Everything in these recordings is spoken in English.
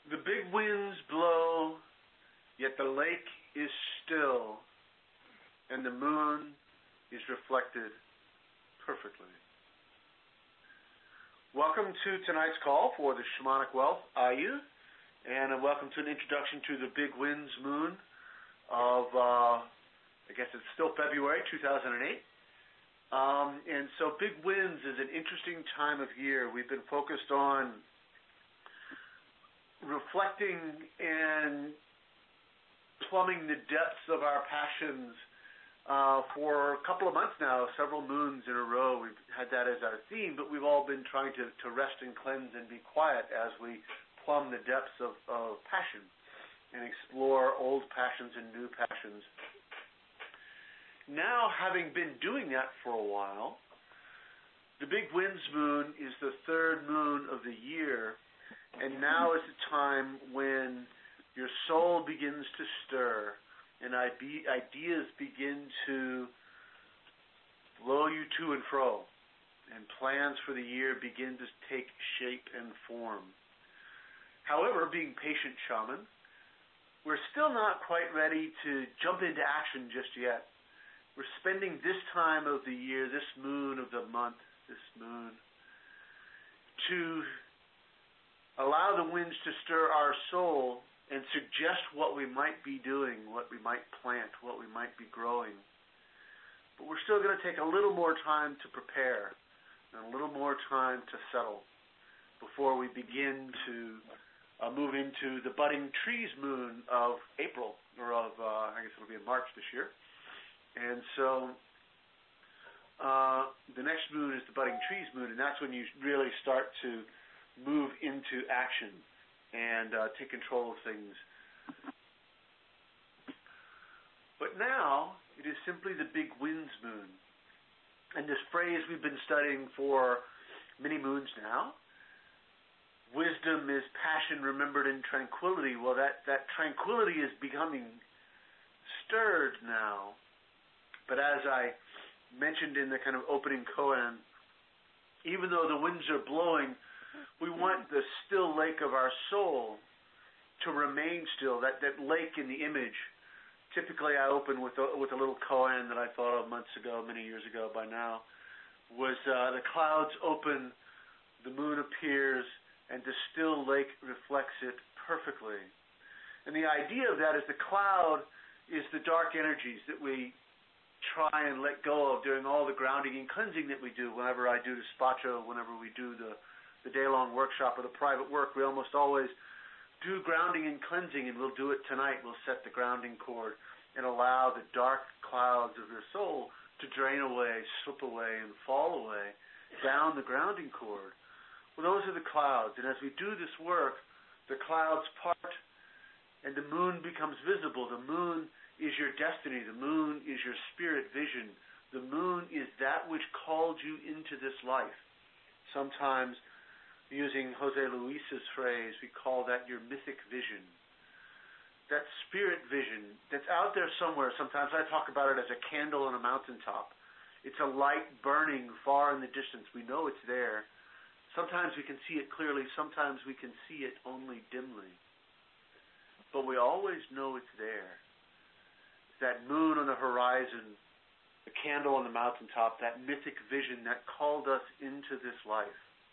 The big winds blow, yet the lake is still, and the moon is reflected perfectly. Welcome to tonight's call for the Shamanic Wealth Ayu, and welcome to an introduction to the big winds moon of, I guess it's still February 2008. And so big winds is an interesting time of year. We've been focused on reflecting and plumbing the depths of our passions for a couple of months now, several moons in a row. We've had that as our theme, but we've all been trying to rest and cleanse and be quiet as we plumb the depths of passion and explore old passions and new passions. Now, having been doing that for a while, the big winds moon is the third moon of the year, and now is the time when your soul begins to stir and ideas begin to blow you to and fro, and plans for the year begin to take shape and form. However, being patient shaman, we're still not quite ready to jump into action just yet. We're spending this time of the year, this moon of the month, this moon, to allow the winds to stir our soul and suggest what we might be doing, what we might plant, what we might be growing. But we're still going to take a little more time to prepare and a little more time to settle before we begin to move into the budding trees moon of April, or of, I guess it'll be in March this year. And so the next moon is the budding trees moon, and that's when you really start to move into action and take control of things. But now it is simply the big winds moon. And this phrase we've been studying for many moons now, wisdom is passion remembered in tranquility. Well, that tranquility is becoming stirred now. But as I mentioned in the kind of opening koan, even though the winds are blowing, we want the still lake of our soul to remain still, that lake in the image. Typically I open with a little koan that I thought of months ago, many years ago by now, was the clouds open, the moon appears, and the still lake reflects it perfectly. And the idea of that is the cloud is the dark energies that we try and let go of during all the grounding and cleansing that we do. Whenever I do the despacho, whenever we do the day-long workshop or the private work, we almost always do grounding and cleansing, and we'll do it tonight. We'll set the grounding cord and allow the dark clouds of your soul to drain away, slip away, and fall away down the grounding cord. Well, those are the clouds, and as we do this work, the clouds part and the moon becomes visible. The moon is your destiny. The moon is your spirit vision. The moon is that which called you into this life. Sometimes, using Jose Luis's phrase, we call that your mythic vision. That spirit vision that's out there somewhere. Sometimes I talk about it as a candle on a mountaintop. It's a light burning far in the distance. We know it's there. Sometimes we can see it clearly. Sometimes we can see it only dimly. But we always know it's there. That moon on the horizon, the candle on the mountaintop, that mythic vision that called us into this life.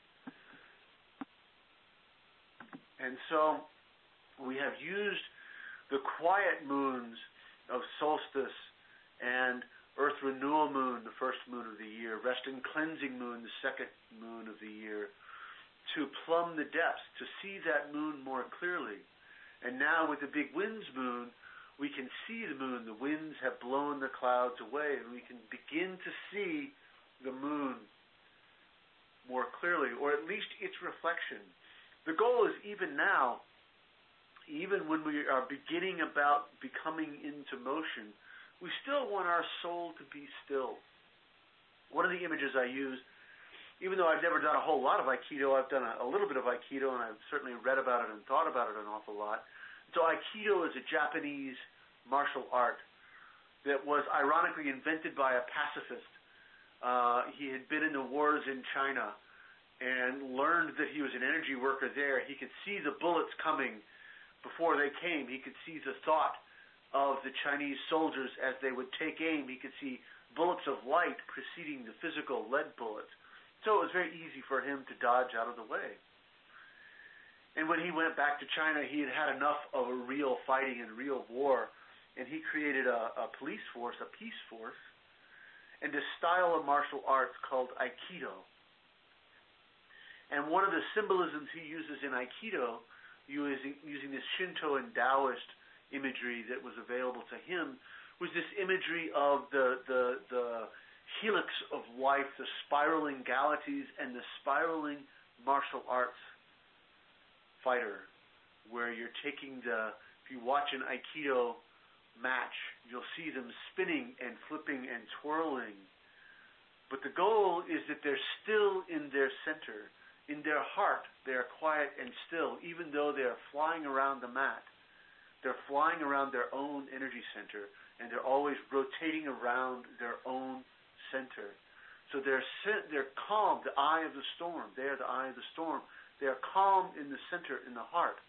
And so we have used the quiet moons of solstice and earth renewal moon, the first moon of the year, rest and cleansing moon, the second moon of the year, to plumb the depths, to see that moon more clearly. And now with the big winds moon, we can see the moon. The winds have blown the clouds away, and we can begin to see the moon more clearly, or at least its reflection. The goal is even now, even when we are beginning about becoming into motion, we still want our soul to be still. One of the images I use, even though I've never done a whole lot of Aikido, I've done a little bit of Aikido, and I've certainly read about it and thought about it an awful lot. So Aikido is a Japanese martial art that was ironically invented by a pacifist. He had been in the wars in China and learned that he was an energy worker there. He could see the bullets coming before they came. He could see the thought of the Chinese soldiers as they would take aim. He could see bullets of light preceding the physical lead bullets. So it was very easy for him to dodge out of the way. And when he went back to China, he had had enough of a real fighting and real war, and he created a police force, a peace force, and a style of martial arts called Aikido. And one of the symbolisms he uses in Aikido, using this Shinto and Taoist imagery that was available to him, was this imagery of the helix of life, the spiraling galaxies, and the spiraling martial arts fighter, where you're taking if you watch an Aikido match, you'll see them spinning and flipping and twirling. But the goal is that they're still in their center. In their heart, they are quiet and still, even though they are flying around the mat. They're flying around their own energy center, and they're always rotating around their own center. So they're calm, the eye of the storm. They are the eye of the storm. They are calm in the center, in the heart.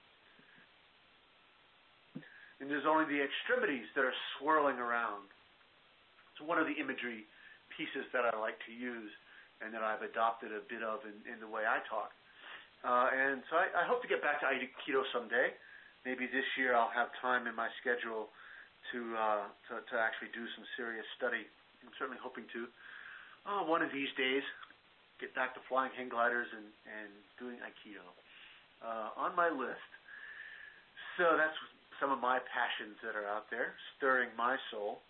And there's only the extremities that are swirling around. It's one of the imagery pieces that I like to use, and that I've adopted a bit of in the way I talk. And so I hope to get back to Aikido someday. Maybe this year I'll have time in my schedule to actually do some serious study. I'm certainly hoping to. One of these days, get back to flying hang gliders and doing Aikido. On my list. So that's some of my passions that are out there, stirring my soul.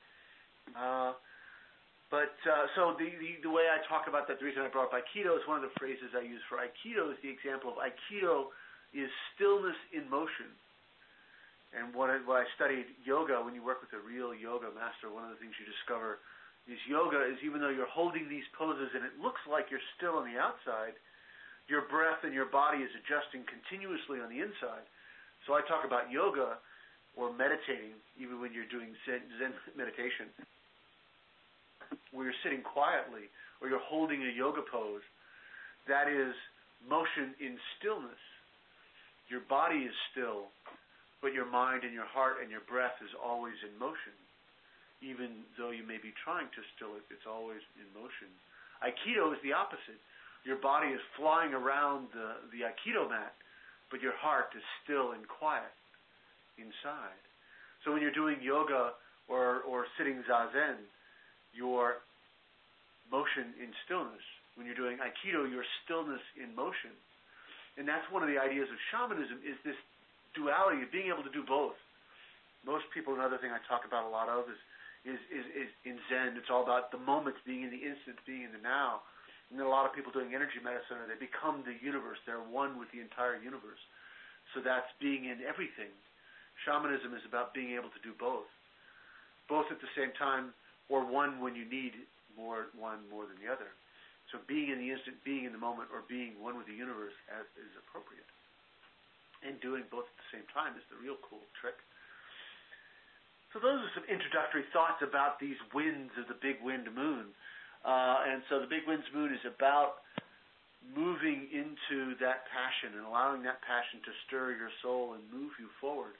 So the way I talk about that, the reason I brought up Aikido is one of the phrases I use for Aikido is the example of Aikido is stillness in motion. And when I studied yoga, when you work with a real yoga master, one of the things you discover is yoga is even though you're holding these poses and it looks like you're still on the outside, your breath and your body is adjusting continuously on the inside. So I talk about yoga or meditating, even when you're doing Zen meditation, where you're sitting quietly or you're holding a yoga pose, that is motion in stillness. Your body is still, but your mind and your heart and your breath is always in motion. Even though you may be trying to still it, it's always in motion. Aikido is the opposite. Your body is flying around the Aikido mat, but your heart is still and quiet inside. So when you're doing yoga or sitting zazen, your motion in stillness. When you're doing Aikido, your stillness in motion. And that's one of the ideas of shamanism is this duality of being able to do both. Most people, another thing I talk about a lot of is in Zen, it's all about the moment, being in the instant, being in the now. And then a lot of people doing energy medicine, they become the universe. They're one with the entire universe. So that's being in everything. Shamanism is about being able to do both at the same time, or one when you need one more than the other. So being in the instant, being in the moment, or being one with the universe as is appropriate. And doing both at the same time is the real cool trick. So those are some introductory thoughts about these winds of the big wind moon. And so the big wind moon is about moving into that passion and allowing that passion to stir your soul and move you forward.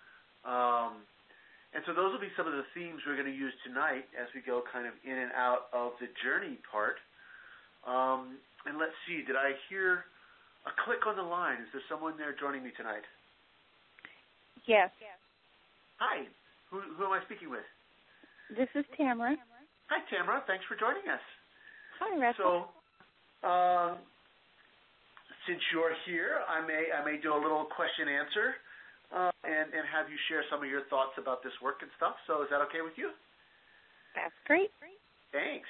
And so those will be some of the themes we're going to use tonight as we go kind of in and out of the journey part. And let's see, did I hear a click on the line? Is there someone there joining me tonight? Yes. Hi. Who am I speaking with? This is Tamara. Hi, Tamara. Thanks for joining us. Hi, Russell. So, since you're here, I may do a little question answer. And have you share some of your thoughts about this work and stuff. So is that okay with you? That's great. Thanks.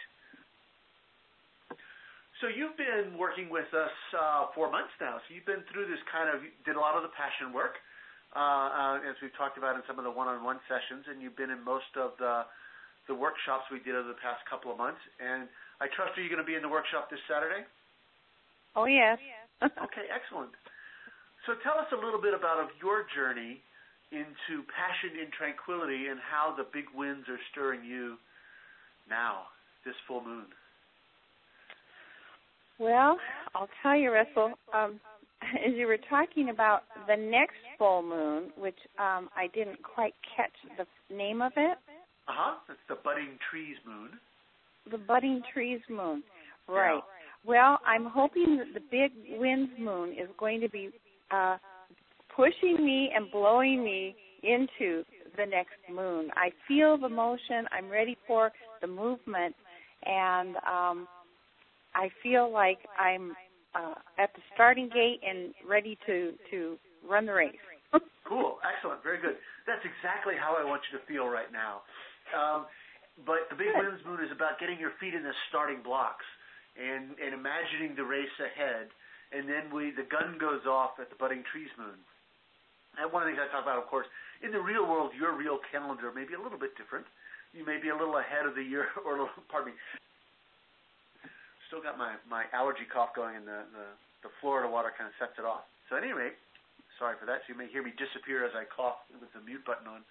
So you've been working with us 4 months now. So you've been through this did a lot of the passion work, as we've talked about in some of the one-on-one sessions, and you've been in most of the workshops we did over the past couple of months. And I trust, are you going to be in the workshop this Saturday? Oh, yes. Okay, excellent. So tell us a little bit about your journey into passion in tranquility and how the big winds are stirring you now, this full moon. Well, I'll tell you, Russell, as you were talking about the next full moon, which I didn't quite catch the name of it. It's the Budding Trees Moon. The Budding Trees Moon, right. Yeah. Well, I'm hoping that the Big Winds Moon is going to be pushing me and blowing me into the next moon. I feel the motion. I'm ready for the movement, and I feel like I'm at the starting gate and ready to run the race. Cool. Excellent. Very good. That's exactly how I want you to feel right now. But the Big Winds Moon is about getting your feet in the starting blocks and imagining the race ahead, and then the gun goes off at the Budding Trees Moon. And one of the things I talk about, of course, in the real world, your real calendar may be a little bit different. You may be a little ahead of the year, or pardon me. Still got my allergy cough going, and the Florida water kind of sets it off. So at any rate, sorry for that. So you may hear me disappear as I cough with the mute button on.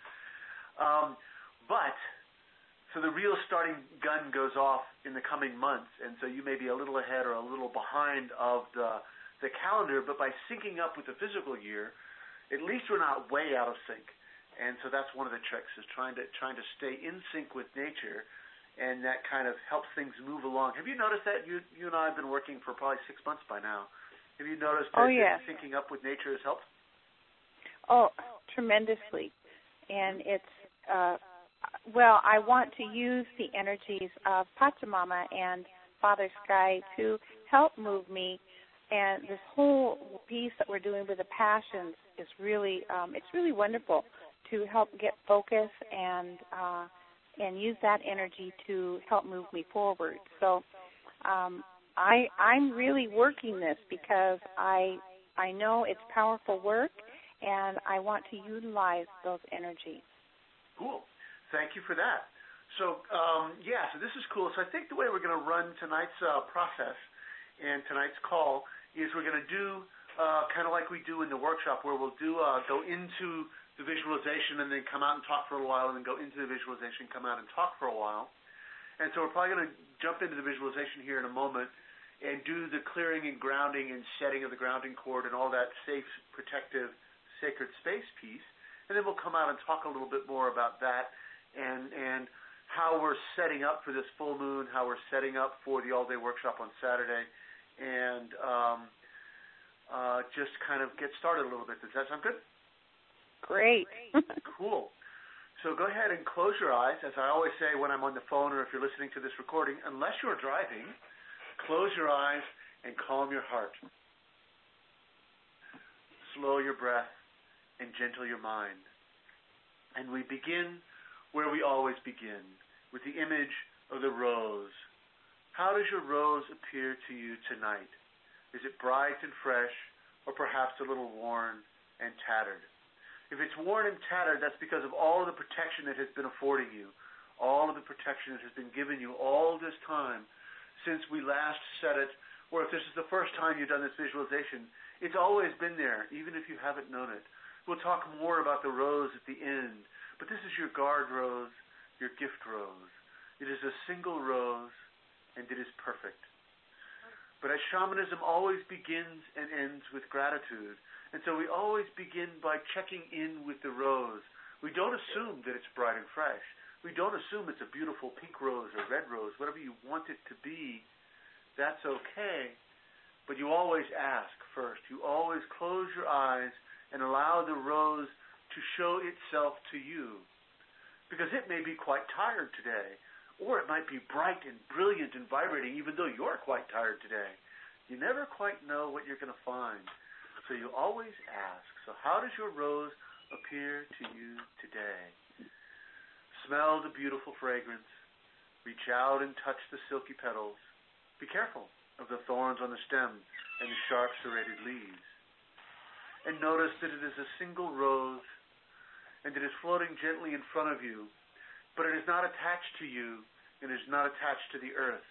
So the real starting gun goes off in the coming months, and so you may be a little ahead or a little behind of the calendar, but by syncing up with the physical year, at least we're not way out of sync. And so that's one of the tricks, is trying to stay in sync with nature, and that kind of helps things move along. Have you noticed that? You and I have been working for probably 6 months by now. Have you noticed that syncing up with nature has helped? Oh, tremendously. And it's, I want to use the energies of Pachamama and Father Sky to help move me. And this whole piece that we're doing with the passions is really, it's really wonderful to help get focus and use that energy to help move me forward. So I'm really working this because I know it's powerful work, and I want to utilize those energies. Cool. Thank you for that. So, so this is cool. So I think the way we're going to run tonight's process and tonight's call is we're going to do kind of like we do in the workshop, where we'll do go into the visualization and then come out and talk for a while, and then go into the visualization, come out and talk for a while. And so we're probably going to jump into the visualization here in a moment and do the clearing and grounding and setting of the grounding cord and all that safe, protective, sacred space piece. And then we'll come out and talk a little bit more about that and how we're setting up for this full moon, how we're setting up for the all-day workshop on Saturday, and just kind of get started a little bit. Does that sound good? Great. Cool. So go ahead and close your eyes. As I always say when I'm on the phone, or if you're listening to this recording, unless you're driving, close your eyes and calm your heart. Slow your breath and gentle your mind. And we begin where we always begin, with the image of the rose. How does your rose appear to you tonight? Is it bright and fresh, or perhaps a little worn and tattered? If it's worn and tattered, that's because of all of the protection it has been affording you, all of the protection it has been giving you all this time since we last said it, or if this is the first time you've done this visualization, it's always been there, even if you haven't known it. We'll talk more about the rose at the end, but this is your guard rose, your gift rose. It is a single rose, and it is perfect. But as shamanism always begins and ends with gratitude, and so we always begin by checking in with the rose. We don't assume that it's bright and fresh. We don't assume it's a beautiful pink rose or red rose. Whatever you want it to be, that's okay. But you always ask first. You always close your eyes and allow the rose to show itself to you. Because it may be quite tired today, or it might be bright and brilliant and vibrating, even though you're quite tired today. You never quite know what you're going to find. So you always ask, so how does your rose appear to you today? Smell the beautiful fragrance. Reach out and touch the silky petals. Be careful of the thorns on the stem and the sharp serrated leaves. And notice that it is a single rose, and it is floating gently in front of you, but it is not attached to you, and it is not attached to the earth.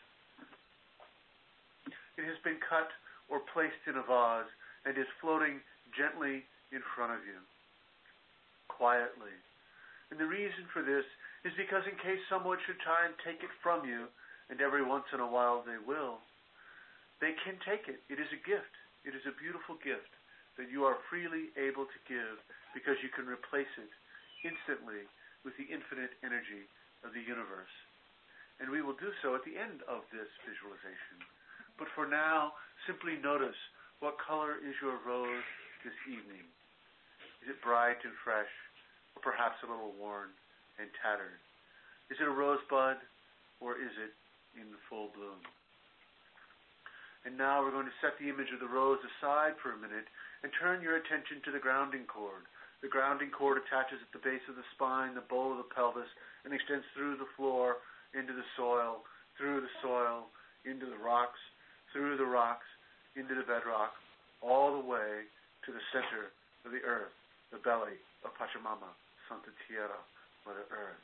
It has been cut or placed in a vase, and is floating gently in front of you, quietly. And the reason for this is because in case someone should try and take it from you, and every once in a while they will, they can take it. It is a gift. It is a beautiful gift that you are freely able to give because you can replace it instantly with the infinite energy of the universe. And we will do so at the end of this visualization. But for now, simply notice, what color is your rose this evening? Is it bright and fresh, or perhaps a little worn and tattered? Is it a rosebud, or is it in full bloom? And now we're going to set the image of the rose aside for a minute and turn your attention to the grounding cord. The grounding cord attaches at the base of the spine, the bowl of the pelvis, and extends through the floor, into the soil, through the soil, into the rocks, through the rocks, into the bedrock, all the way to the center of the earth, the belly of Pachamama, Santa Tierra, Mother Earth.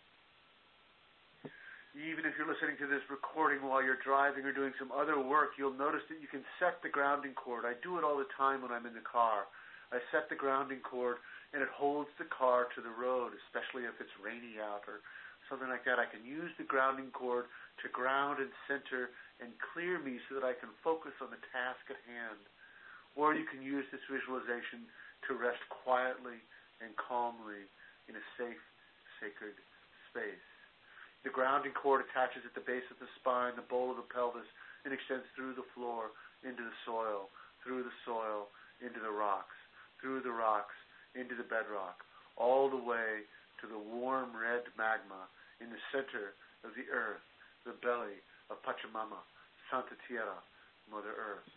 Even if you're listening to this recording while you're driving or doing some other work, you'll notice that you can set the grounding cord. I do it all the time when I'm in the car. I set the grounding cord, and it holds the car to the road, especially if it's rainy out or something like that. I can use the grounding cord to ground and center and clear me so that I can focus on the task at hand. Or you can use this visualization to rest quietly and calmly in a safe, sacred space. The grounding cord attaches at the base of the spine, the bowl of the pelvis, and extends through the floor, into the soil, through the soil, into the rocks, through the rocks, into the bedrock, all the way to the warm red magma in the center of the earth, the belly of Pachamama, Santa Tierra, Mother Earth.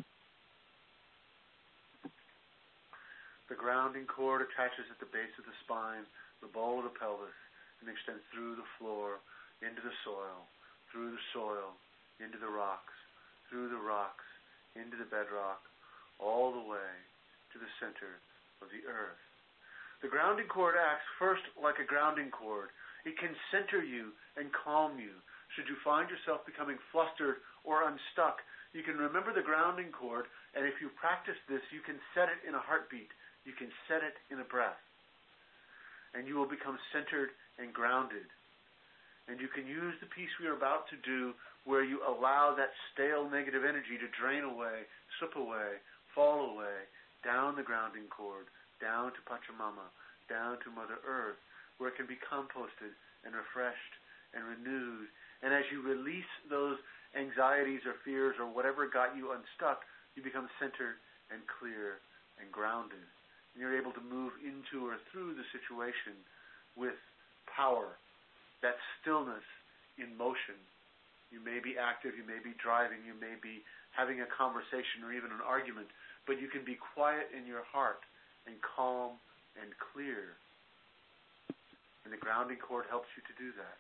The grounding cord attaches at the base of the spine, the bowl of the pelvis, and extends through the floor, into the soil, through the soil, into the rocks, through the rocks, into the bedrock, all the way to the center of the earth. The grounding cord acts first like a grounding cord. It can center you and calm you. Should you find yourself becoming flustered or unstuck, you can remember the grounding cord, and if you practice this, you can set it in a heartbeat. You can set it in a breath. And you will become centered and grounded. And you can use the piece we are about to do where you allow that stale negative energy to drain away, slip away, fall away, down the grounding cord, down to Pachamama, down to Mother Earth, where it can be composted and refreshed and renewed. And as you release those anxieties or fears or whatever got you unstuck, you become centered and clear and grounded. And you're able to move into or through the situation with power, that stillness in motion. You may be active, you may be driving, you may be having a conversation or even an argument, but you can be quiet in your heart and calm and clear. And the grounding cord helps you to do that.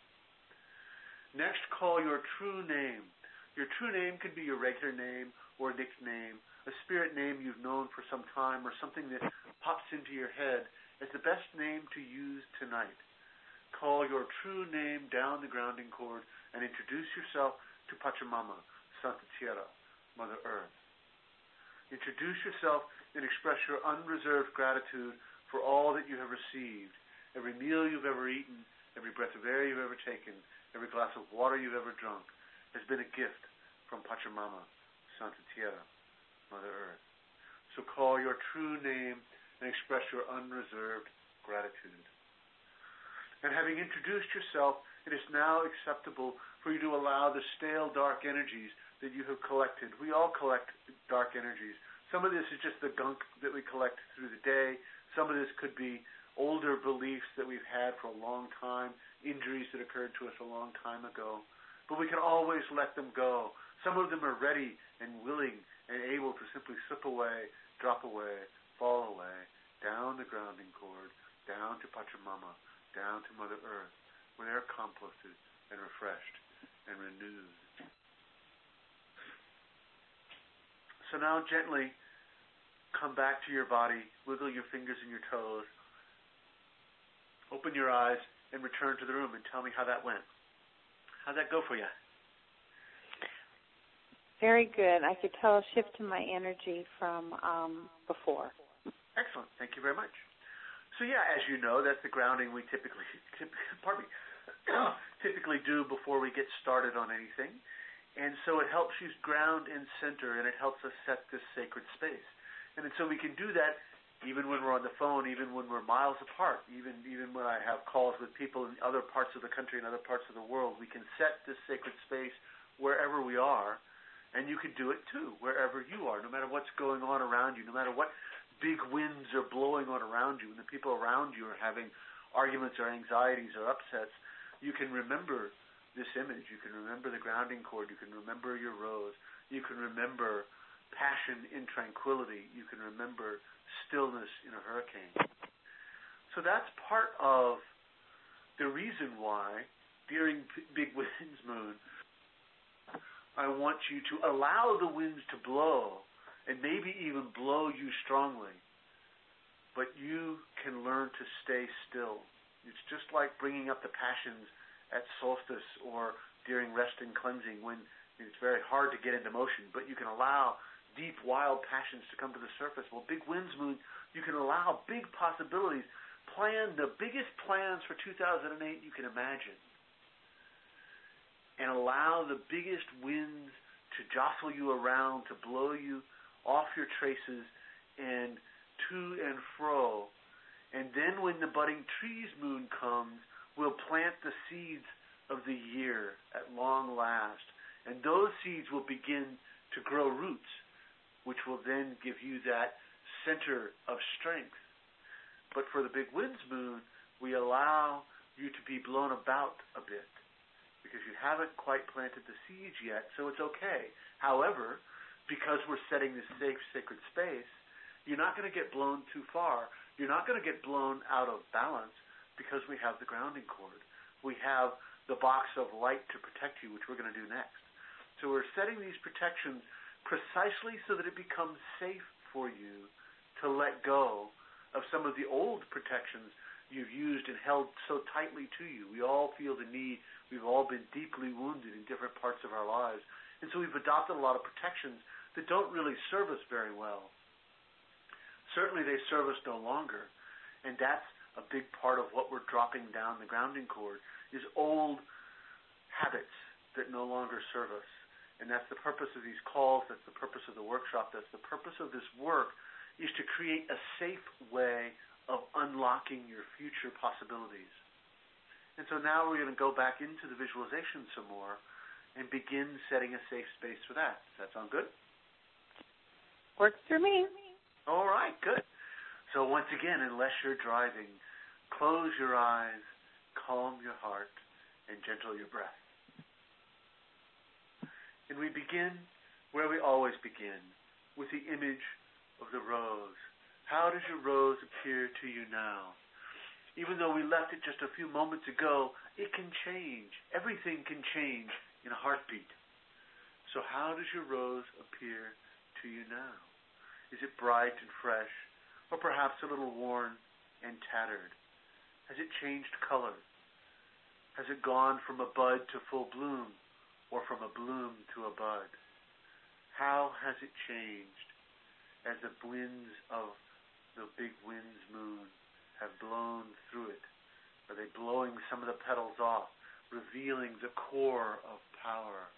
Next, call your true name. Your true name could be your regular name or nickname, a spirit name you've known for some time, or something that pops into your head as the best name to use tonight. Call your true name down the grounding cord and introduce yourself to Pachamama, Santa Tierra, Mother Earth. Introduce yourself and express your unreserved gratitude for all that you have received. Every meal you've ever eaten, every breath of air you've ever taken, every glass of water you've ever drunk has been a gift from Pachamama, Santa Tierra, Mother Earth. So call your true name and express your unreserved gratitude. And having introduced yourself, it is now acceptable for you to allow the stale, dark energies that you have collected. We all collect dark energies. Some of this is just the gunk that we collect through the day. Some of this could be older beliefs that we've had for a long time, injuries that occurred to us a long time ago. But we can always let them go. Some of them are ready and willing and able to simply slip away, drop away, fall away, down the grounding cord, down to Pachamama, down to Mother Earth, where they're composted and refreshed and renewed. So now gently come back to your body, wiggle your fingers and your toes, open your eyes, and return to the room and tell me how that went. How'd that go for you? Very good. I could tell a shift in my energy from before. Excellent. Thank you very much. So yeah, as you know, that's the grounding we typically do before we get started on anything. And so it helps you ground and center, and it helps us set this sacred space. And so we can do that even when we're on the phone, even when we're miles apart, even when I have calls with people in other parts of the country and other parts of the world. We can set this sacred space wherever we are, and you can do it too, wherever you are, no matter what's going on around you, no matter what big winds are blowing on around you, and the people around you are having arguments or anxieties or upsets. You can remember this image. You can remember the grounding cord. You can remember your rose. You can remember passion in tranquility. You can remember stillness in a hurricane. So that's part of the reason why during Big Winds Moon I want you to allow the winds to blow and maybe even blow you strongly, but you can learn to stay still. It's just like bringing up the passions at solstice or during rest and cleansing when it's very hard to get into motion, but you can allow deep, wild passions to come to the surface. Well, Big Winds Moon, you can allow big possibilities. Plan the biggest plans for 2008 you can imagine. And allow the biggest winds to jostle you around, to blow you off your traces and to and fro. And then when the budding trees moon comes, we'll plant the seeds of the year at long last. And those seeds will begin to grow roots, which will then give you that center of strength. But for the Big Winds Moon, we allow you to be blown about a bit because you haven't quite planted the seeds yet, so it's okay. However, because we're setting this safe, sacred space, you're not going to get blown too far. You're not going to get blown out of balance because we have the grounding cord. We have the box of light to protect you, which we're going to do next. So we're setting these protections precisely so that it becomes safe for you to let go of some of the old protections you've used and held so tightly to you. We all feel the need. We've all been deeply wounded in different parts of our lives. And so we've adopted a lot of protections that don't really serve us very well. Certainly they serve us no longer. And that's a big part of what we're dropping down the grounding cord is old habits that no longer serve us. And that's the purpose of these calls. That's the purpose of the workshop. That's the purpose of this work, is to create a safe way of unlocking your future possibilities. And so now we're going to go back into the visualization some more and begin setting a safe space for that. Does that sound good? Works for me. All right, good. So once again, unless you're driving, close your eyes, calm your heart, and gentle your breath. And we begin where we always begin, with the image of the rose. How does your rose appear to you now? Even though we left it just a few moments ago, it can change. Everything can change in a heartbeat. So how does your rose appear to you now? Is it bright and fresh, or perhaps a little worn and tattered? Has it changed color? Has it gone from a bud to full bloom, or from a bloom to a bud? How has it changed as the winds of the Big Winds Moon have blown through it? Are they blowing some of the petals off, revealing the core of power?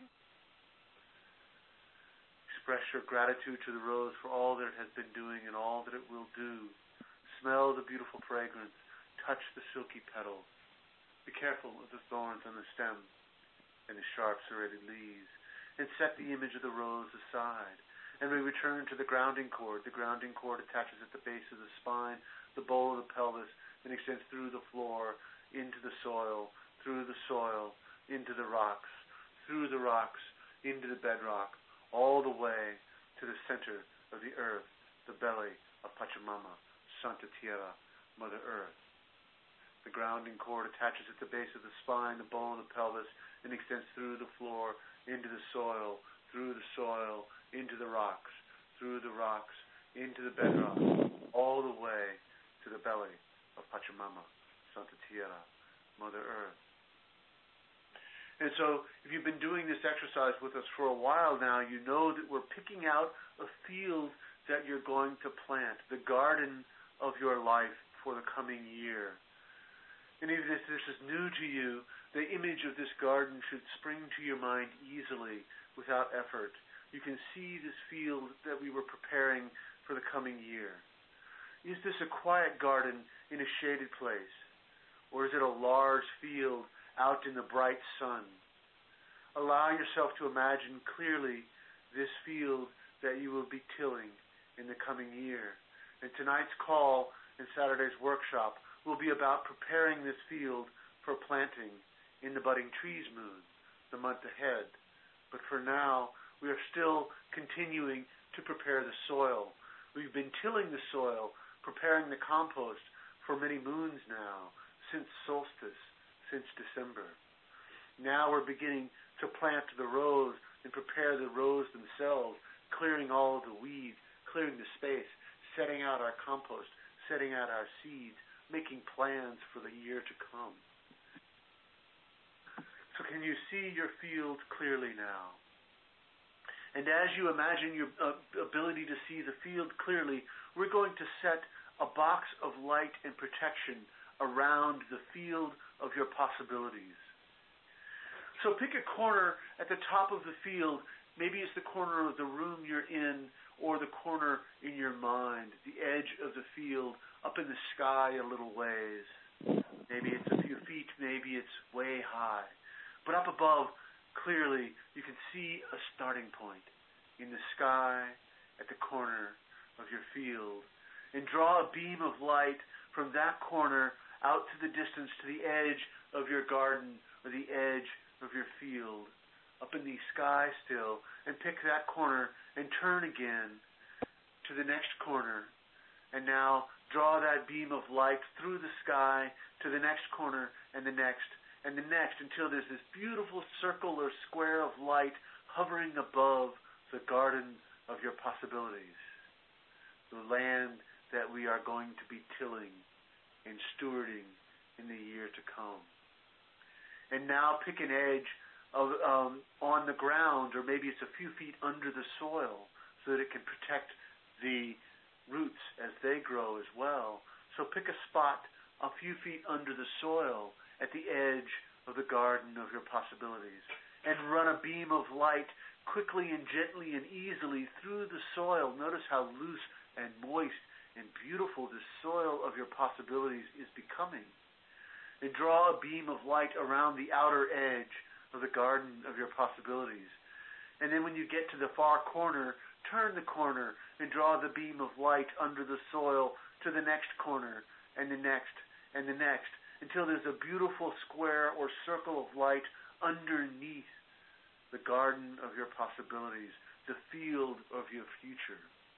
Express your gratitude to the rose for all that it has been doing and all that it will do. Smell the beautiful fragrance. Touch the silky petals. Be careful of the thorns on the stem and the sharp serrated leaves. And set the image of the rose aside. And we return to the grounding cord. The grounding cord attaches at the base of the spine, the bowl of the pelvis, and extends through the floor, into the soil, through the soil, into the rocks, through the rocks, into the bedrock, all the way to the center of the earth, the belly of Pachamama, Santa Tierra, Mother Earth. The grounding cord attaches at the base of the spine, the bowl of the pelvis, and extends through the floor, into the soil, through the soil, into the rocks, through the rocks, into the bedrock, all the way to the belly of Pachamama, Santa Tierra, Mother Earth. And so if you've been doing this exercise with us for a while now, you know that we're picking out a field that you're going to plant, the garden of your life for the coming year. And even if this is new to you, the image of this garden should spring to your mind easily, without effort. You can see this field that we were preparing for the coming year. Is this a quiet garden in a shaded place? Or is it a large field out in the bright sun? Allow yourself to imagine clearly this field that you will be tilling in the coming year. And tonight's call and Saturday's workshop will be about preparing this field for planting in the budding trees moon, the month ahead. But for now, we are still continuing to prepare the soil. We've been tilling the soil, preparing the compost for many moons now, since solstice, since December. Now we're beginning to plant the rows and prepare the rows themselves, clearing all of the weeds, clearing the space, setting out our compost, setting out our seeds, making plans for the year to come. So can you see your field clearly now? And as you imagine your ability to see the field clearly, we're going to set a box of light and protection around the field of your possibilities. So pick a corner at the top of the field. Maybe it's the corner of the room you're in, or the corner in your mind, the edge of the field, up in the sky a little ways. Maybe it's a few feet, maybe it's way high. But up above, clearly, you can see a starting point in the sky at the corner of your field. And draw a beam of light from that corner out to the distance, to the edge of your garden or the edge of your field, up in the sky still, and pick that corner and turn again to the next corner. And now draw that beam of light through the sky to the next corner and the next and the next, until there's this beautiful circle or square of light hovering above the garden of your possibilities, the land that we are going to be tilling and stewarding in the year to come. And now pick an edge of on the ground, or maybe it's a few feet under the soil, so that it can protect the roots as they grow as well. So pick a spot a few feet under the soil at the edge of the garden of your possibilities, and run a beam of light quickly and gently and easily through the soil. Notice how loose and moist and beautiful the soil of your possibilities is becoming. And draw a beam of light around the outer edge of the garden of your possibilities. And then when you get to the far corner, turn the corner and draw the beam of light under the soil to the next corner and the next and the next, until there's a beautiful square or circle of light underneath the garden of your possibilities, the field of your future.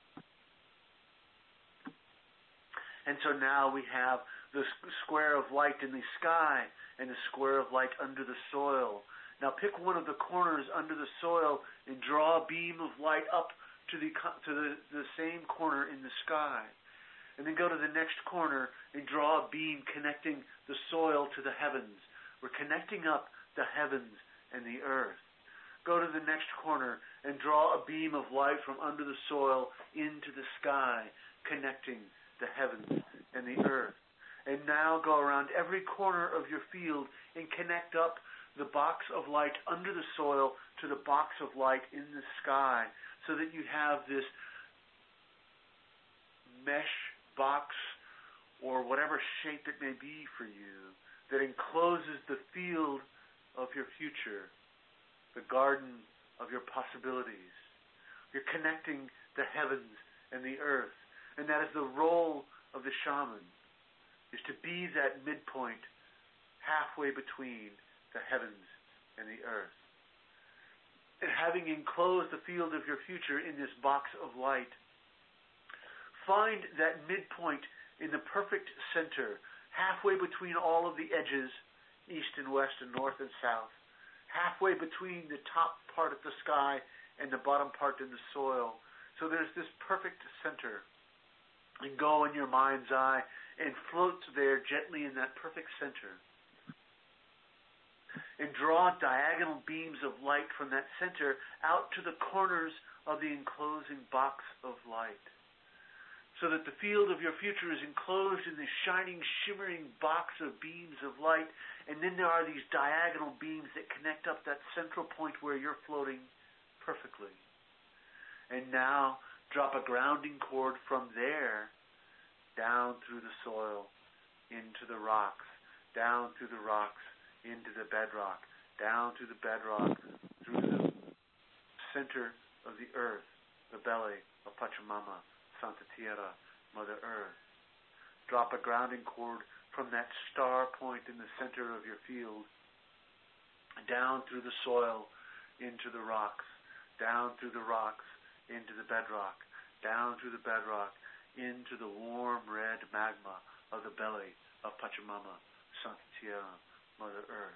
And so now we have the square of light in the sky and the square of light under the soil. Now pick one of the corners under the soil and draw a beam of light up to the same corner in the sky. And then go to the next corner and draw a beam connecting the soil to the heavens. We're connecting up the heavens and the earth. Go to the next corner and draw a beam of light from under the soil into the sky, connecting the heavens and the earth. And now go around every corner of your field and connect up the box of light under the soil to the box of light in the sky, so that you have this mesh box, or whatever shape it may be for you, that encloses the field of your future, the garden of your possibilities. You're connecting the heavens and the earth. And that is the role of the shaman, is to be that midpoint halfway between the heavens and the earth. And having enclosed the field of your future in this box of light, find that midpoint in the perfect center, halfway between all of the edges, east and west and north and south, halfway between the top part of the sky and the bottom part in the soil. So there's this perfect center. And go in your mind's eye and float there gently in that perfect center. And draw diagonal beams of light from that center out to the corners of the enclosing box of light. so that the field of your future is enclosed in this shining, shimmering box of beams of light, and then there are these diagonal beams that connect up that central point where you're floating perfectly. And now drop a grounding cord from there down through the soil, into the rocks, down through the rocks, into the bedrock, down through the bedrock, through the center of the earth, the belly of Pachamama, Santa Tierra, Mother Earth. Drop a grounding cord from that star point in the center of your field, down through the soil, into the rocks, down through the rocks, into the bedrock, down through the bedrock, into the warm red magma of the belly of Pachamama, Santa Tierra, Mother Earth.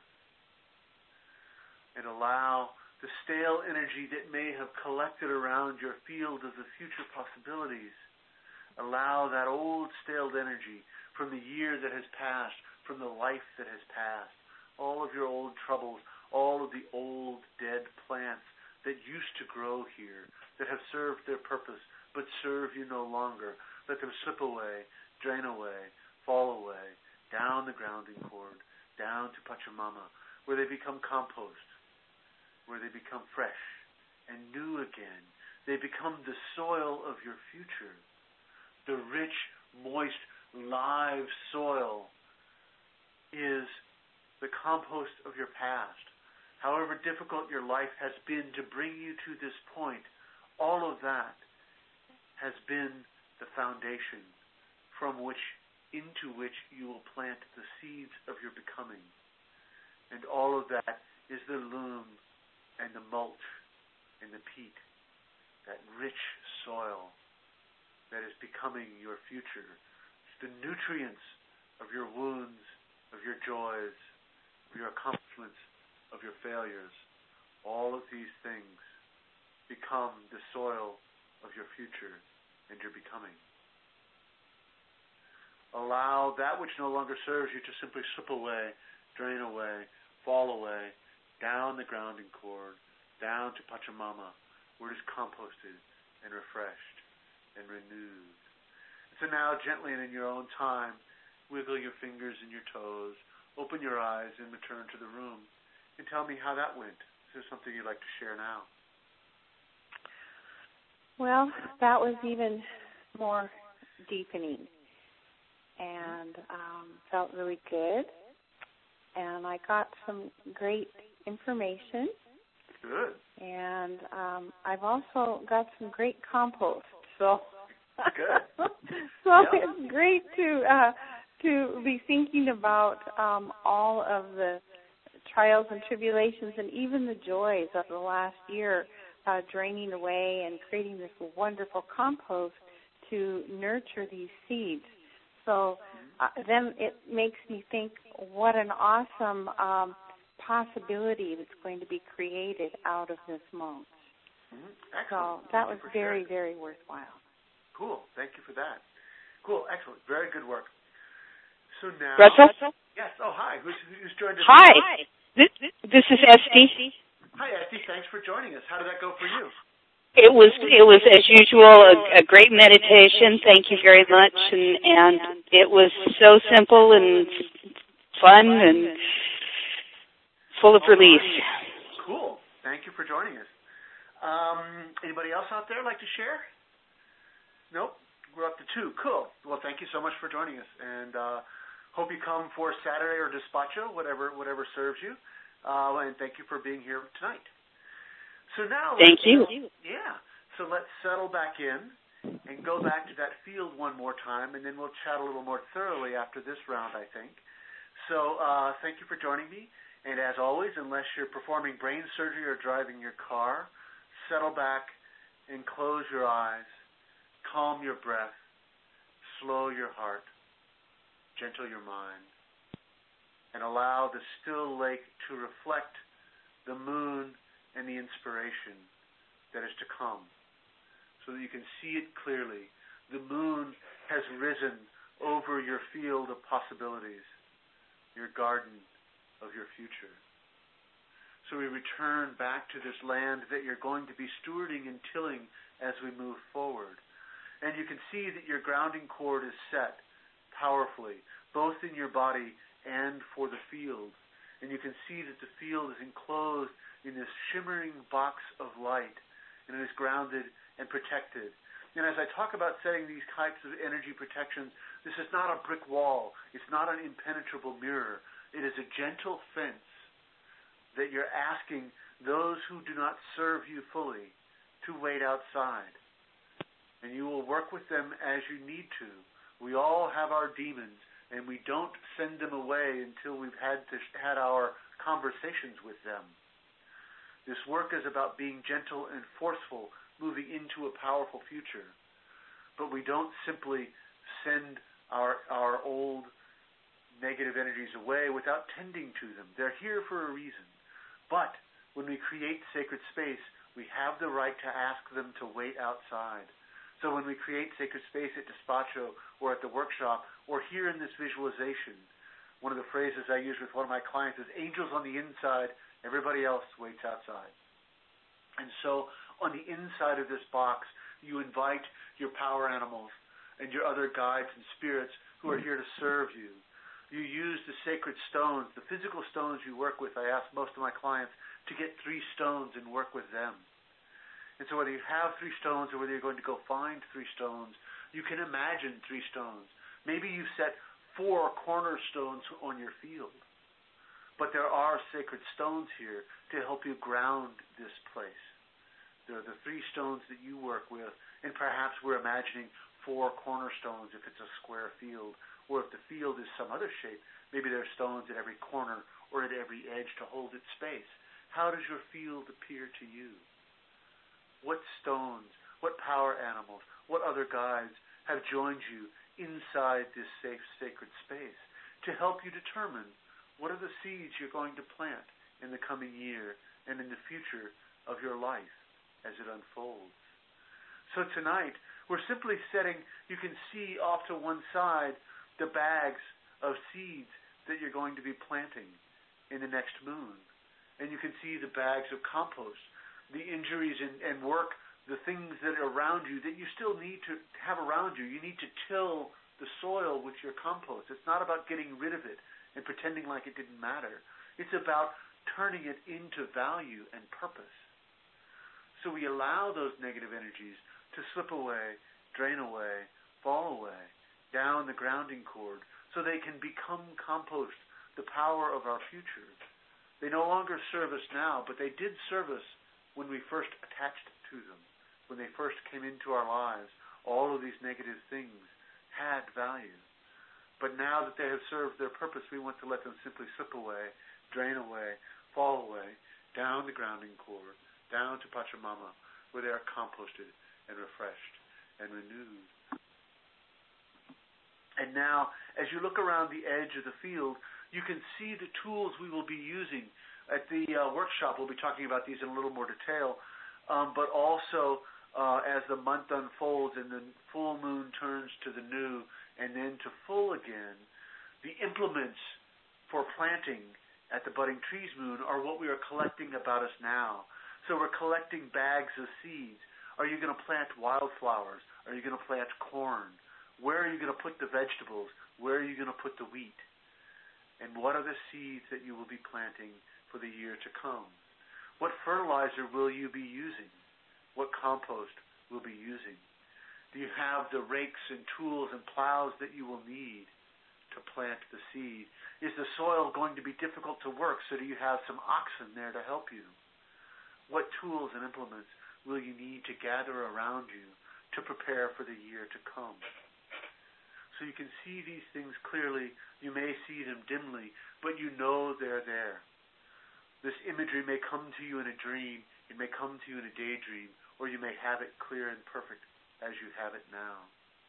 And allow the stale energy that may have collected around your field of the future possibilities, allow that old stale energy from the year that has passed, from the life that has passed, all of your old troubles, all of the old dead plants that used to grow here, that have served their purpose, but serve you no longer. Let them slip away, drain away, fall away, down the grounding cord, down to Pachamama, where they become compost, where they become fresh and new again. They become the soil of your future, the rich, moist, live soil is the compost of your past. However difficult your life has been to bring you to this point, all of that has been the foundation into which you will plant the seeds of your becoming. And all of that is the loam and the mulch and the peat, that rich soil that is becoming your future. It's the nutrients of your wounds, of your joys, of your accomplishments, of your failures. All of these things become the soil of your future and your becoming. Allow that which no longer serves you to simply slip away, drain away, fall away, down the grounding cord, down to Pachamama, where it is composted and refreshed and renewed. So now, gently and in your own time, wiggle your fingers and your toes, open your eyes and return to the room, and tell me how that went. Is there something you'd like to share now? Well, that was even more deepening and felt really good. And I got some great information. Good. And I've also got some great compost. So, good. So it's great to be thinking about all of the trials and tribulations and even the joys of the last year draining away and creating this wonderful compost to nurture these seeds. So then it makes me think what an awesome possibility that's going to be created out of this mulch. So that was very, very worthwhile. Cool. Thank you for that. Cool. Excellent. Very good work. So now... Russell? Yes. Oh, hi. Who's joined us? Hi. This is Esty. Hi, Esty. Thanks for joining us. How did that go for you? It was as usual a great meditation. Thank you very much, and it was so simple and fun and full of release. Cool. Thank you for joining us. Anybody else out there like to share? Nope. We're up to 2. Cool. Well, thank you so much for joining us, and hope you come for Saturday or Despacho, whatever serves you. And thank you for being here tonight. So now, thank you. Yeah. So let's settle back in and go back to that field one more time, and then we'll chat a little more thoroughly after this round, I think. So thank you for joining me. And as always, unless you're performing brain surgery or driving your car, settle back and close your eyes, calm your breath, slow your heart, gentle your mind, and allow the still lake to reflect the moon and the inspiration that is to come, so that you can see it clearly. The moon has risen over your field of possibilities, your garden of your future. So we return back to this land that you're going to be stewarding and tilling as we move forward. And you can see that your grounding cord is set powerfully, both in your body and for the field. And you can see that the field is enclosed in this shimmering box of light, and it is grounded and protected. And as I talk about setting these types of energy protections, this is not a brick wall. It's not an impenetrable mirror. It is a gentle fence that you're asking those who do not serve you fully to wait outside. And you will work with them as you need to. We all have our demons, and we don't send them away until we've had our conversations with them. This work is about being gentle and forceful, moving into a powerful future. But we don't simply send our old negative energies away without tending to them. They're here for a reason. But when we create sacred space, we have the right to ask them to wait outside. So when we create sacred space at Despacho or at the workshop or here in this visualization, one of the phrases I use with one of my clients is angels on the inside, everybody else waits outside. And so on the inside of this box, you invite your power animals and your other guides and spirits who are here to serve you. You use the sacred stones, the physical stones you work with. I ask most of my clients to get 3 stones and work with them. And so whether you have 3 stones or whether you're going to go find 3 stones, you can imagine 3 stones. Maybe you've set 4 cornerstones on your field. But there are sacred stones here to help you ground this place. There are the 3 stones that you work with, and perhaps we're imagining 4 cornerstones if it's a square field, or if the field is some other shape, maybe there are stones at every corner or at every edge to hold its space. How does your field appear to you? What stones, what power animals, what other guides have joined you inside this safe, sacred space to help you determine what are the seeds you're going to plant in the coming year and in the future of your life as it unfolds? So tonight, we're simply setting, you can see off to one side the bags of seeds that you're going to be planting in the next moon. And you can see the bags of compost, the injuries and work, the things that are around you that you still need to have around you. You need to till the soil with your compost. It's not about getting rid of it and pretending like it didn't matter. It's about turning it into value and purpose. So we allow those negative energies to slip away, drain away, fall away, down the grounding cord, so they can become compost, the power of our future. They no longer serve us now, but they did serve us when we first attached to them, when they first came into our lives. All of these negative things had value. But now that they have served their purpose, we want to let them simply slip away, drain away, fall away, down the grounding cord, down to Pachamama, where they are composted and refreshed and renewed. And now, as you look around the edge of the field, you can see the tools we will be using. At the workshop, we'll be talking about these in a little more detail, but also as the month unfolds and the full moon turns to the new and then to full again, the implements for planting at the Budding Trees Moon are what we are collecting about us now. So we're collecting bags of seeds. Are you going to plant wildflowers? Are you going to plant corn? Where are you going to put the vegetables? Where are you going to put the wheat? And what are the seeds that you will be planting for the year to come? What fertilizer will you be using? What compost will be using? Do you have the rakes and tools and plows that you will need to plant the seed? Is the soil going to be difficult to work, so do you have some oxen there to help you? What tools and implements will you need to gather around you to prepare for the year to come? So you can see these things clearly. You may see them dimly, but you know they're there. This imagery may come to you in a dream, it may come to you in a daydream, or you may have it clear and perfect as you have it now.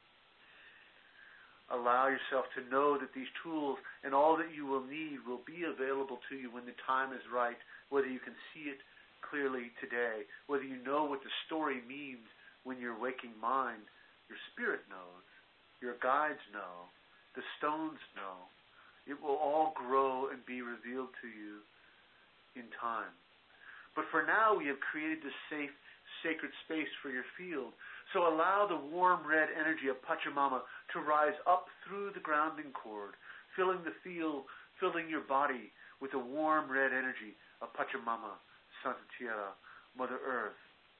Allow yourself to know that these tools and all that you will need will be available to you when the time is right, whether you can see it clearly today, whether you know what the story means when your waking mind, your spirit knows, your guides know, the stones know. It will all grow and be revealed to you in time. But for now, we have created this safe, sacred space for your field So allow the warm red energy of Pachamama to rise up through the grounding cord, filling the field, filling your body with the warm red energy of Pachamama, Santa Tierra, Mother Earth.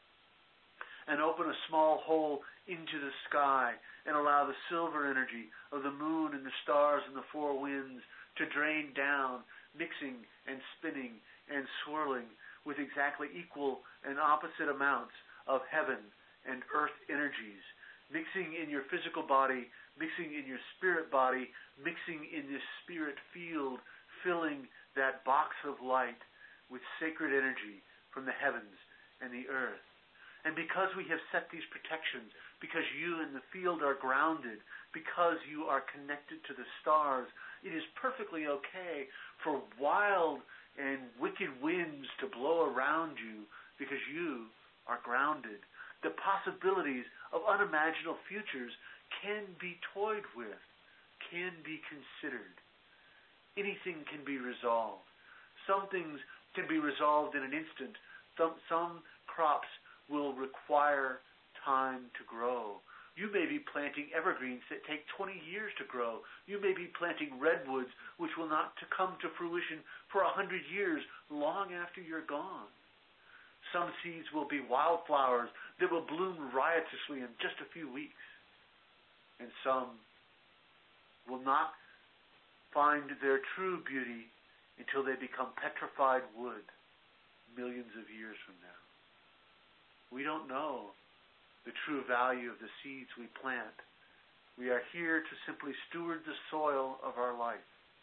And open a small hole into the sky and allow the silver energy of the moon and the stars and the four winds to drain down, mixing and spinning and swirling with exactly equal and opposite amounts of heaven and earth energies, mixing in your physical body, mixing in your spirit body, mixing in this spirit field, filling that box of light with sacred energy from the heavens and the earth. And because we have set these protections, because you in the field are grounded, because you are connected to the stars, it is perfectly okay for wild and wicked winds to blow around you because you are grounded. The possibilities of unimaginable futures can be toyed with, can be considered. Anything can be resolved. Some things can be resolved in an instant. Some crops will require time to grow. You may be planting evergreens that take 20 years to grow. You may be planting redwoods which will not come to fruition for 100 years, long after you're gone. Some seeds will be wildflowers that will bloom riotously in just a few weeks. And some will not find their true beauty until they become petrified wood millions of years from now. We don't know the true value of the seeds we plant. We are here to simply steward the soil of our life.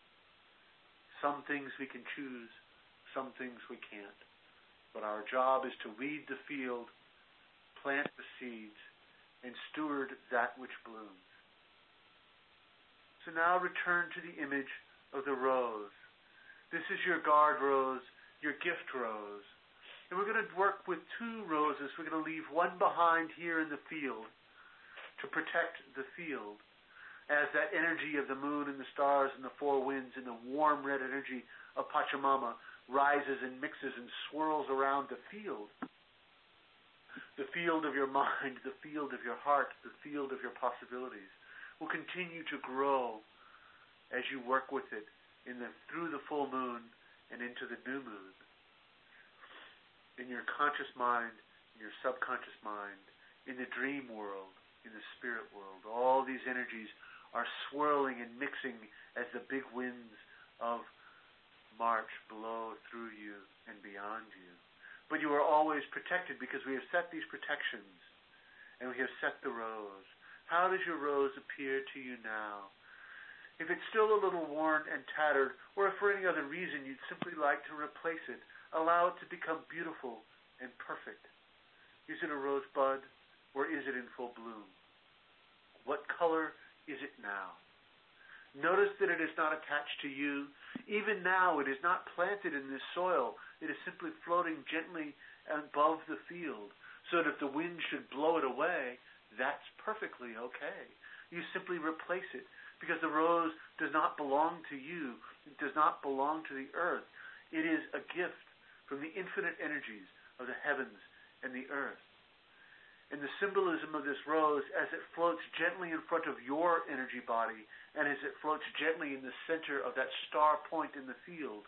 Some things we can choose, some things we can't. But our job is to weed the field, plant the seeds, and steward that which blooms. So now return to the image of the rose. This is your guard rose, your gift rose. And we're going to work with two roses. We're going to leave one behind here in the field to protect the field as that energy of the moon and the stars and the four winds and the warm red energy of Pachamama rises and mixes and swirls around the field. The field of your mind, the field of your heart, the field of your possibilities will continue to grow as you work with it through the full moon and into the new moon. In your conscious mind, in your subconscious mind, in the dream world, in the spirit world. All these energies are swirling and mixing as the big winds of March blow through you and beyond you. But you are always protected because we have set these protections and we have set the rose. How does your rose appear to you now? If it's still a little worn and tattered, or if for any other reason you'd simply like to replace it, allow it to become beautiful and perfect. Is it a rosebud or is it in full bloom? What color is it now? Notice that it is not attached to you. Even now, it is not planted in this soil. It is simply floating gently above the field, so that if the wind should blow it away, that's perfectly okay. You simply replace it, because the rose does not belong to you. It does not belong to the earth. It is a gift from the infinite energies of the heavens and the earth. And the symbolism of this rose, as it floats gently in front of your energy body, and as it floats gently in the center of that star point in the field,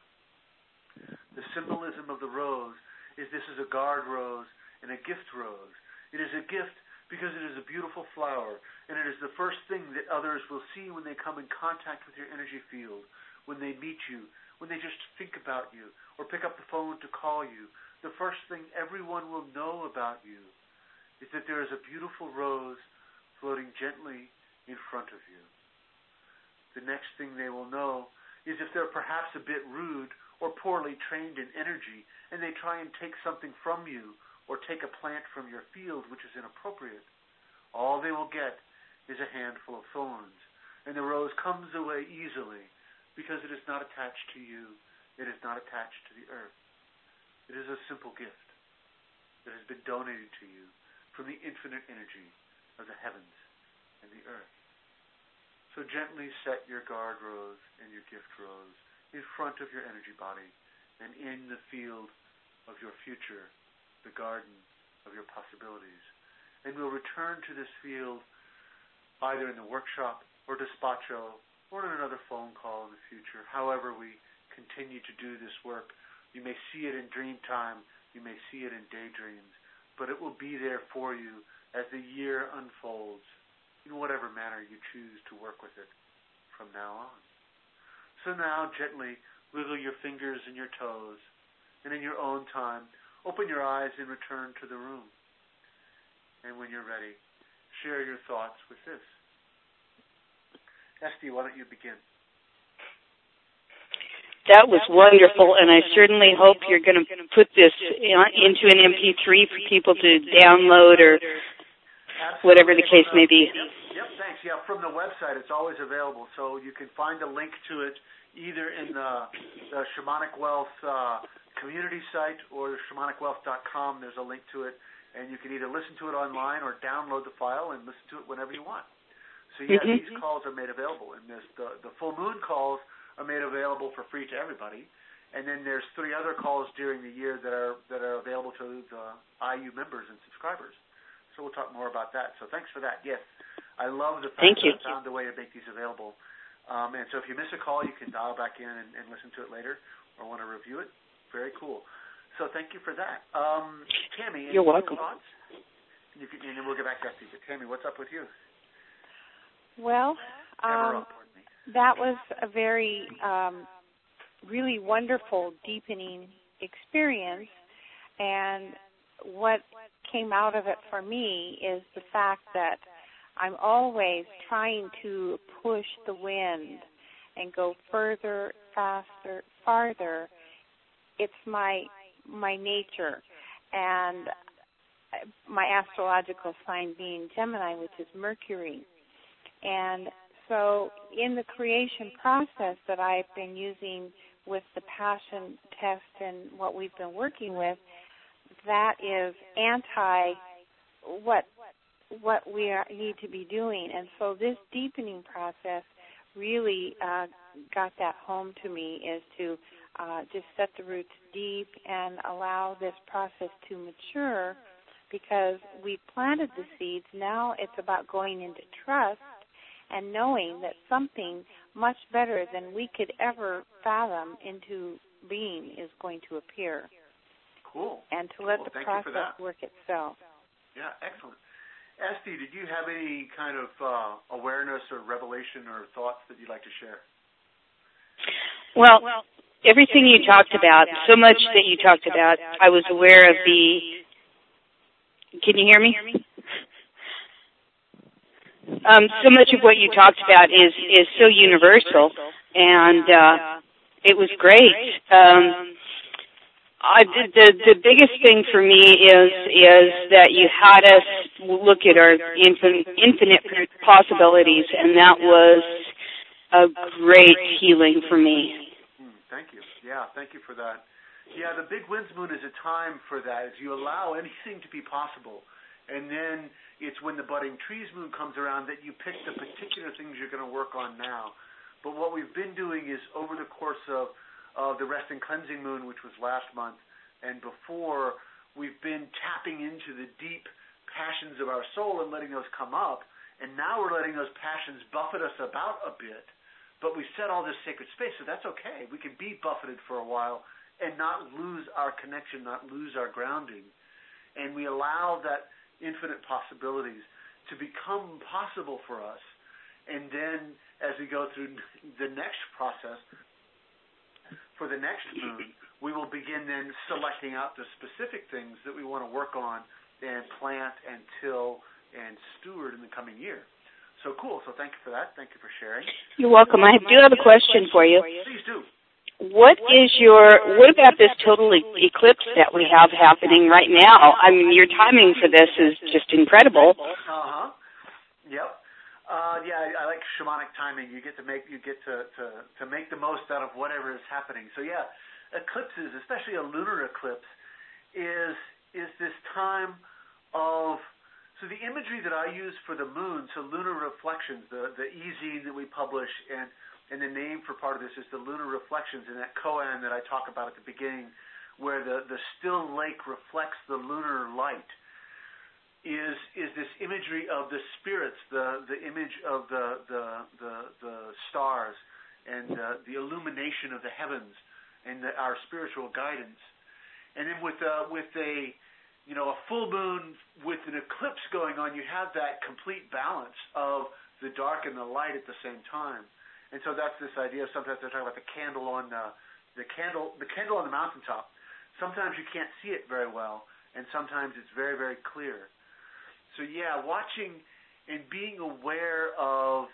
the symbolism of the rose is this is a guard rose and a gift rose. It is a gift because it is a beautiful flower, and it is the first thing that others will see when they come in contact with your energy field, when they meet you, when they just think about you, or pick up the phone to call you. The first thing everyone will know about you is that there is a beautiful rose floating gently in front of you. The next thing they will know is if they're perhaps a bit rude or poorly trained in energy, and they try and take something from you, or take a plant from your field which is inappropriate, all they will get is a handful of thorns, and the rose comes away easily because it is not attached to you. It is not attached to the earth. It is a simple gift that has been donated to you from the infinite energy of the heavens and the earth. So gently set your guard rose and your gift rose in front of your energy body and in the field of your future, the garden of your possibilities. and we'll return to this field either in the workshop or despacho or in another phone call in the future. However we continue to do this work, you may see it in dream time, you may see it in daydreams, but it will be there for you as the year unfolds in whatever manner you choose to work with it from now on. So now gently wiggle your fingers and your toes, and in your own time, open your eyes and return to the room. And when you're ready, share your thoughts with this. Esty, why don't you begin? That was wonderful, and I certainly hope you're going to put this into an MP3 for people to download or whatever the case may be. Yep, thanks. Yeah, from the website, it's always available, so you can find a link to it either in the Shamanic Wealth community site or shamanicwealth.com. There's a link to it, and you can either listen to it online or download the file and listen to it whenever you want. So yeah, these calls are made available, and the full moon calls are made available for free to everybody, and then there's 3 other calls during the year that are available to the IU members and subscribers. So we'll talk more about that. So thanks for that. Yes, I love the fact that I found a way to make these available. And so if you miss a call, you can dial back in and listen to it later or want to review it. Very cool. So thank you for that. Tammy, you're welcome. Thoughts? And then we'll get back to Esty. But Tammy, what's up with you? Well, that was a very, really wonderful, deepening experience. And what came out of it for me is the fact that I'm always trying to push the wind and go further, faster, farther. It's my nature. And my astrological sign being Gemini, which is Mercury. And so in the creation process that I've been using with the passion test and what we've been working with, that is anti what we need to be doing. And so this deepening process really got that home to me, is to just set the roots deep and allow this process to mature, because we planted the seeds. Now it's about going into trust and knowing that something much better than we could ever fathom into being is going to appear. Cool. And to let the process work itself. Yeah, excellent. Esty, did you have any kind of awareness or revelation or thoughts that you'd like to share? Well, everything you talked about, so much that you talked about, I was aware of the... Can you hear me? So much of what you talked about is so universal, and it was great. The biggest thing for me is that you had us look at our infinite possibilities, and that was a great healing for me. Thank you. Yeah, thank you for that. Yeah, the big winds moon is a time for that, as you allow anything to be possible. And then it's when the budding trees moon comes around that you pick the particular things you're going to work on now. But what we've been doing is, over the course of the rest and cleansing moon, which was last month, and before, we've been tapping into the deep passions of our soul and letting those come up. And now we're letting those passions buffet us about a bit. But we set all this sacred space, so that's okay. We can be buffeted for a while and not lose our connection, not lose our grounding. And we allow that infinite possibilities to become possible for us. And then as we go through the next process, for the next moon, we will begin then selecting out the specific things that we want to work on and plant and till and steward in the coming year. So cool. So thank you for that. Thank you for sharing. You're welcome. I do have a question for you. Please do. What about this total eclipse that we have happening right now? I mean, your timing for this is just incredible. Yep. I like shamanic timing. You get to make the most out of whatever is happening. So yeah, eclipses, especially a lunar eclipse, is this time of. So the imagery that I use for the moon, so lunar reflections, the e-zine that we publish, and the name for part of this is the lunar reflections, and that koan that I talk about at the beginning, where the still lake reflects the lunar light. is this imagery of the spirits, the image of the stars, and the illumination of the heavens, and our spiritual guidance. And then with a full moon with an eclipse going on, you have that complete balance of the dark and the light at the same time. And so that's this idea. Sometimes they're talking about the candle on the candle on the mountaintop. Sometimes you can't see it very well, and sometimes it's very, very clear. So yeah, watching and being aware of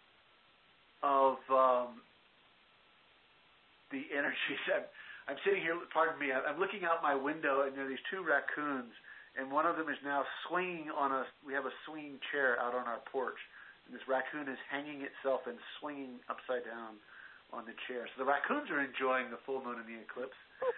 the energies. I'm sitting here, pardon me, I'm looking out my window, and there are these two raccoons, and one of them is now swinging we have a swinging chair out on our porch, and this raccoon is hanging itself and swinging upside down on the chair. So the raccoons are enjoying the full moon and the eclipse.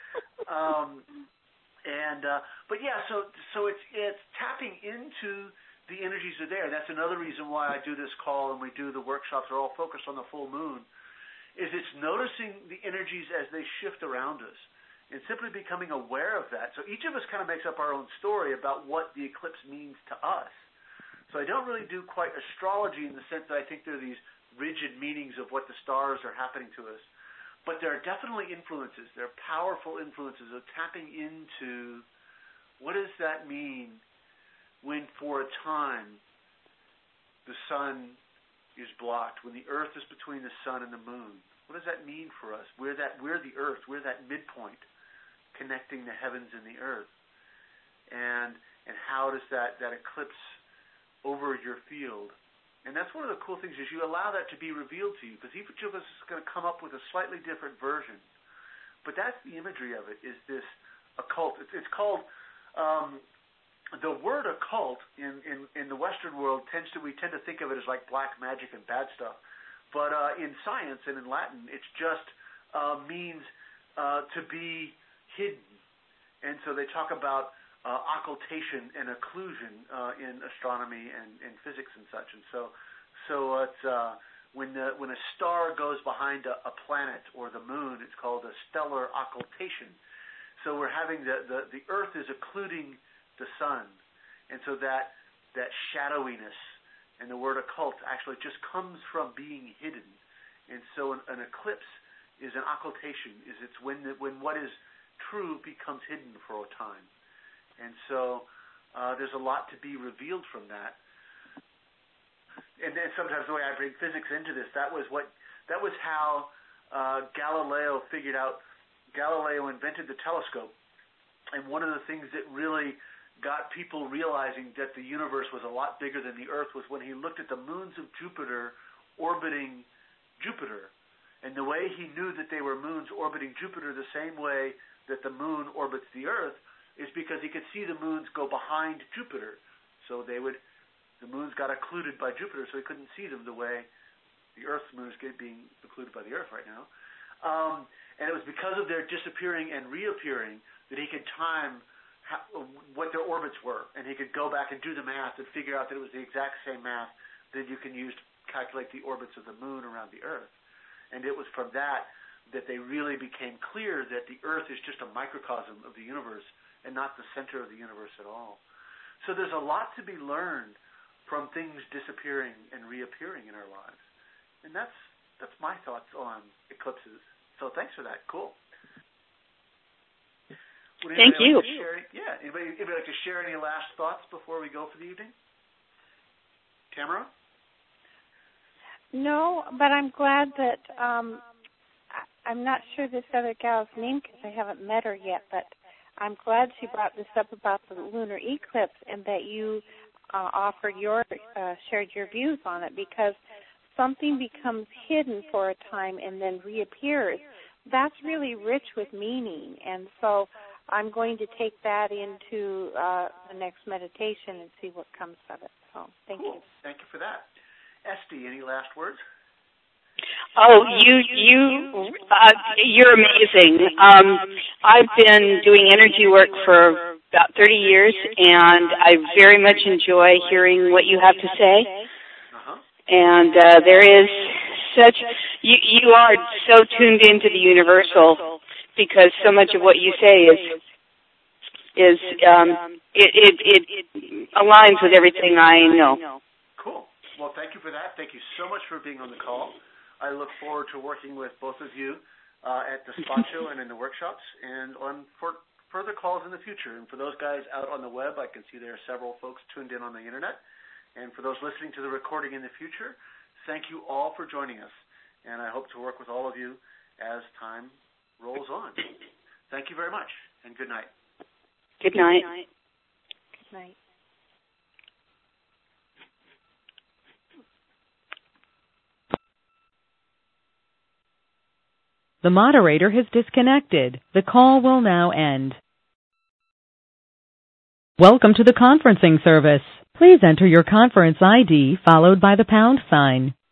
But yeah, so it's tapping into the energies are there. That's another reason why I do this call and we do the workshops are all focused on the full moon, is it's noticing the energies as they shift around us and simply becoming aware of that. So each of us kind of makes up our own story about what the eclipse means to us. So I don't really do quite astrology in the sense that I think there are these rigid meanings of what the stars are happening to us. But there are definitely influences. There are powerful influences of tapping into what does that mean when for a time the sun is blocked, when the earth is between the sun and the moon. What does that mean for us? We're the earth. We're that midpoint connecting the heavens and the earth. And how does that eclipse over your field? And that's one of the cool things is you allow that to be revealed to you, because each of us is going to come up with a slightly different version. But that's the imagery of it, is this occult. It's called, the word occult in the Western world we tend to think of it as like black magic and bad stuff. But in science and in Latin, it just means to be hidden. And so they talk about occultation and occlusion in astronomy and physics and such. And so it's when a star goes behind a planet or the moon, it's called a stellar occultation. So we're having the Earth is occluding the sun, and so that shadowiness and the word occult actually just comes from being hidden. And so an eclipse is an occultation. It's when what is true becomes hidden for a time. And so there's a lot to be revealed from that. And then sometimes the way I bring physics into this, that was how Galileo invented the telescope. And one of the things that really got people realizing that the universe was a lot bigger than the Earth was when he looked at the moons of Jupiter orbiting Jupiter. And the way he knew that they were moons orbiting Jupiter the same way that the moon orbits the Earth is because he could see the moons go behind Jupiter. So the moons got occluded by Jupiter, so he couldn't see them the way the Earth's moon is being occluded by the Earth right now. And it was because of their disappearing and reappearing that he could time what their orbits were. And he could go back and do the math and figure out that it was the exact same math that you can use to calculate the orbits of the moon around the Earth. And it was from that they really became clear that the Earth is just a microcosm of the universe and not the center of the universe at all. So there's a lot to be learned from things disappearing and reappearing in our lives. And that's my thoughts on eclipses. So thanks for that. Cool. Thank you. Anybody like to share any last thoughts before we go for the evening? Tamara? No, but I'm glad that I'm not sure this other gal's name because I haven't met her yet, but I'm glad she brought this up about the lunar eclipse and that you shared your views on it, because something becomes hidden for a time and then reappears. That's really rich with meaning, and so I'm going to take that into the next meditation and see what comes of it. So thank you. Thank you for that. Esty, any last words? Oh, you're amazing. I've been doing energy work for about 30 years, and I very much enjoy hearing what you have to say. Uh-huh. And there is you are so tuned into the universal, because so much of what you say is it aligns with everything I know. Cool. Well, thank you for that. Thank you so much for being on the call. I look forward to working with both of you at the Despacho and in the workshops, and on further calls in the future. And for those guys out on the web, I can see there are several folks tuned in on the internet. And for those listening to the recording in the future, thank you all for joining us. And I hope to work with all of you as time rolls on. Thank you very much, and good night. Good night. Good night. The moderator has disconnected. The call will now end. Welcome to the conferencing service. Please enter your conference ID followed by the # sign.